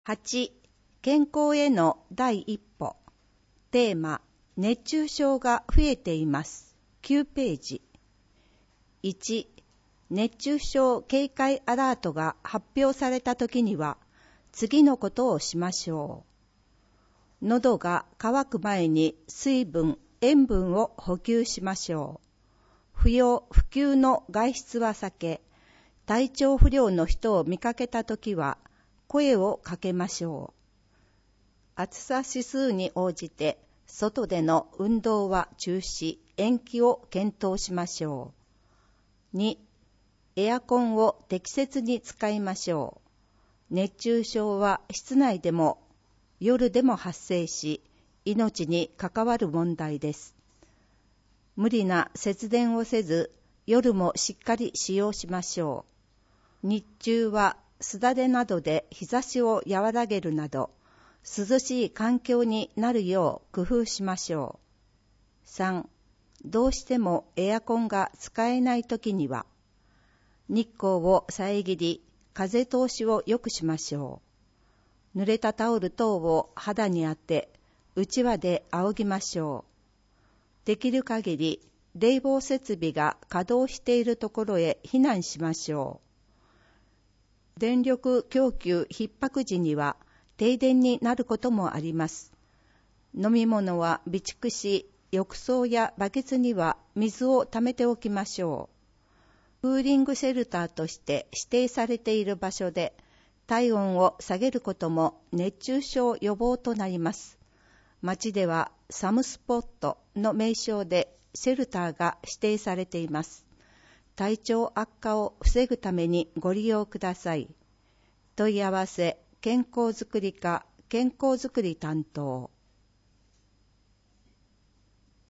8、健康への第一歩。テーマ、熱中症が増えています。9ページ。1、熱中症警戒アラートが発表されたときには、次のことをしましょう。喉が渇く前に水分、塩分を補給しましょう。不要不急の外出は避け、体調不良の人を見かけたときは、声をかけましょう。暑さ指数に応じて、外での運動は中止、延期を検討しましょう。2、エアコンを適切に使いましょう。熱中症は室内でも夜でも発生し、命に関わる問題です。無理な節電をせず、夜もしっかり使用しましょう。日中はすだれなどで日差しを和らげるなど、涼しい環境になるよう工夫しましょう。3、どうしてもエアコンが使えないときには、日光を遮り、風通しを良くしましょう。濡れたタオル等を肌に当て、うちわで仰ぎましょう。できる限り、冷房設備が稼働しているところへ避難しましょう。電力供給逼迫時には停電になることもあります。飲み物は備蓄し、浴槽やバケツには水を溜めておきましょう。クーリングシェルターとして指定されている場所で体温を下げることも熱中症予防となります。町ではサムスポットの名称でシェルターが指定されています。体調悪化を防ぐためにご利用ください。問い合わせ健康づくり課健康づくり担当。